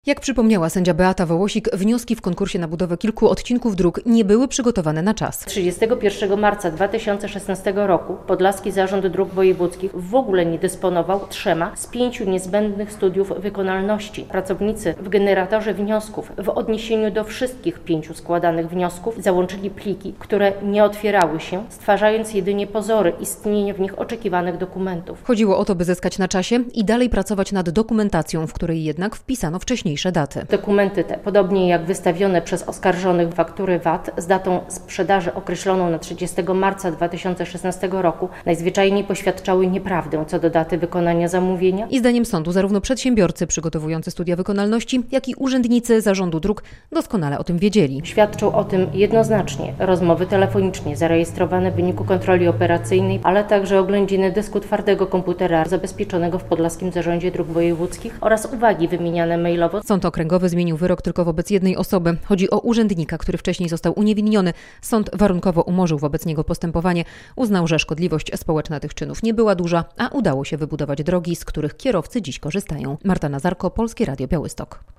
Jak przypomniała sędzia Beata Wołosik, wnioski w konkursie na budowę kilku odcinków dróg nie były przygotowane na czas. 31 marca 2016 roku Podlaski Zarząd Dróg Wojewódzkich w ogóle nie dysponował 3 z 5 niezbędnych studiów wykonalności. Pracownicy w generatorze wniosków w odniesieniu do wszystkich 5 składanych wniosków załączyli pliki, które nie otwierały się, stwarzając jedynie pozory istnienia w nich oczekiwanych dokumentów. Chodziło o to, by zyskać na czasie i dalej pracować nad dokumentacją, w której jednak wpisano wcześniejsze daty. Dokumenty te, podobnie jak wystawione przez oskarżonych faktury VAT z datą sprzedaży określoną na 30 marca 2016 roku, najzwyczajniej poświadczały nieprawdę co do daty wykonania zamówienia. I zdaniem sądu zarówno przedsiębiorcy przygotowujący studia wykonalności, jak i urzędnicy Zarządu Dróg doskonale o tym wiedzieli. Świadczą o tym jednoznacznie rozmowy telefonicznie zarejestrowane w wyniku kontroli operacyjnej, ale także oględziny dysku twardego komputera zabezpieczonego w Podlaskim Zarządzie Dróg Wojewódzkich oraz uwagi wymieniane mailowo. Sąd okręgowy zmienił wyrok tylko wobec jednej osoby. Chodzi o urzędnika, który wcześniej został uniewinniony. Sąd warunkowo umorzył wobec niego postępowanie. Uznał, że szkodliwość społeczna tych czynów nie była duża, a udało się wybudować drogi, z których kierowcy dziś korzystają. Marta Nazarko, Polskie Radio Białystok.